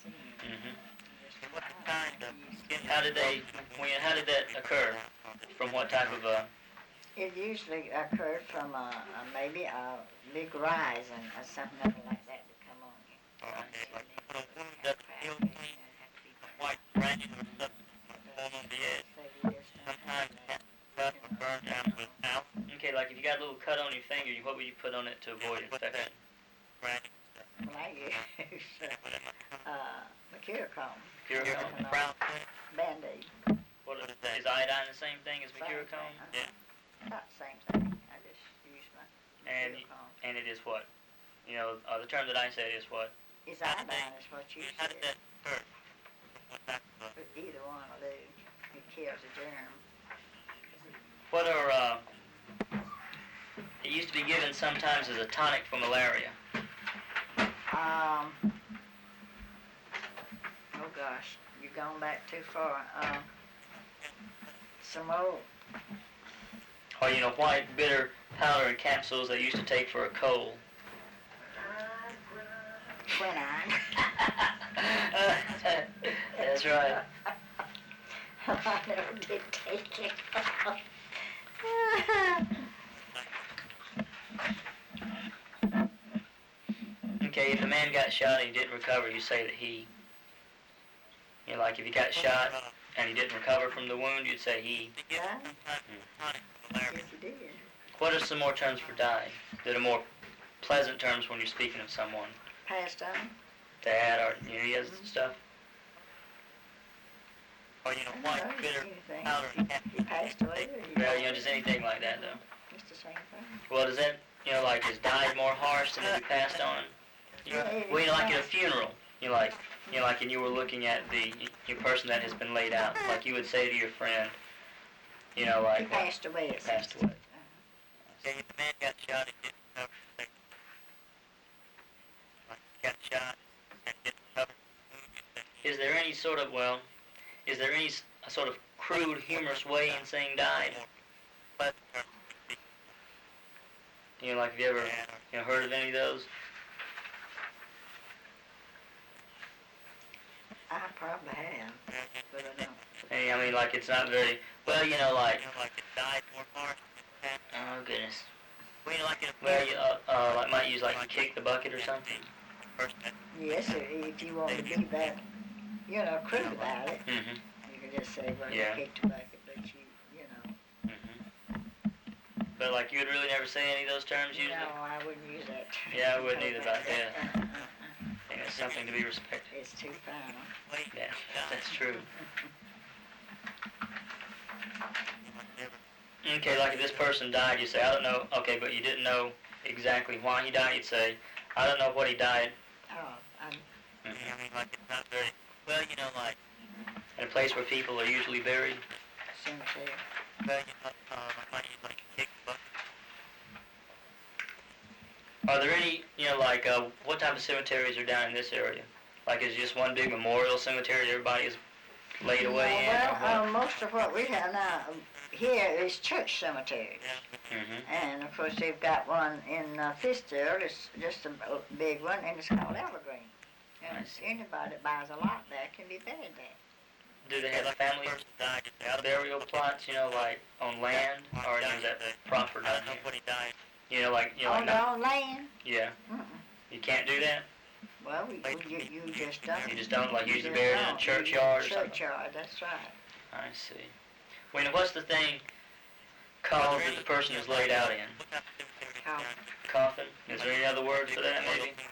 Mm-hmm. How did that occur? From what type of It usually occurred from maybe a big rise or something like that to come on you. white granular substance on the edge? Burn down with out. Okay, like if you got a little cut on your finger, what would you put on it to avoid infection? Well, I use Mercurochrome. Brown. Band-Aid. What is that? Is iodine the same thing as Mercurochrome? Yeah. Not the same thing. I just use my Mercurochrome. And it is what? You know, the term that I said is what? It's iodine is what you How did said. that hurt? Either one will do. It kills a germ. What are, it used to be given sometimes as a tonic for malaria. Oh gosh, you've gone back too far. Some old. Or, you know, white bitter powder and capsules they used to take for a cold. Quinine. That's right. I never did take it. Okay, if a man got shot and he didn't recover, you say that he, you know, like if he got shot and he didn't recover from the wound, you'd say he. Yeah? Yes, he did. What are some more terms for died that are more pleasant terms when you're speaking of someone? Passed on. Dad or, you know, he has stuff. Or, you know, white bitter powder. He passed away. Well, you know, just anything like that, though. It's the same thing. Well, does that, you know, like, is died more harsh than if he passed on? Well, you know, like at a funeral, you know, like, and you were looking at your person that has been laid out, like you would say to your friend, you know, like. He passed away. He passed away. If the man got shot and didn't recover, like got shot and didn't recover. Is there any sort of sort of crude, humorous way in saying died? You know, like, have you ever, you know, heard of any of those? I probably have, but I don't. Hey, I mean, like, it's not very, well, you know, like. Like it died more harsh. Oh, goodness. Well, you know, like it. Well, you, like, might use, like, you kick the bucket or something? Yes, if you want to be that, you know, crude about it, Mm-hmm. you can just say, well, Yeah. you kicked the bucket, but you know. Mm-hmm. But, like, you would really never say any of those terms usually? No, I wouldn't use that. Yeah, I wouldn't either about that. I think it's something to be respected. It's too final. Yeah, that's true. Okay, like if this person died, you say, I don't know, okay, but you didn't know exactly why he died, you'd say, I don't know what he died. Oh, I mean, like it's not very, well, you know, like. In a place where people are usually buried. cemetery. Well, you know, I might use like a kick bucket. Are there any, you know, like, what type of cemeteries are down in this area? Like, is it just one big memorial cemetery that everybody is laid away in? Well, most of what we have now here is church cemeteries. Mm-hmm. And, of course, they've got one in Fitzgerald. It's just a big one, and it's called Evergreen. And anybody that buys a lot there can be buried there. Do they have family burial plots, you know, like on land, or is that proper down here? Nobody died. You know, like, On their own land? Yeah. Mm-mm. You can't do that? Well, you just don't. You just don't, like, usually buried in a churchyard or something? Churchyard, that's right. I see. Well, you know, what's the thing called that the person is laid out in? Coffin. Coffin? Is there any other word for that, maybe?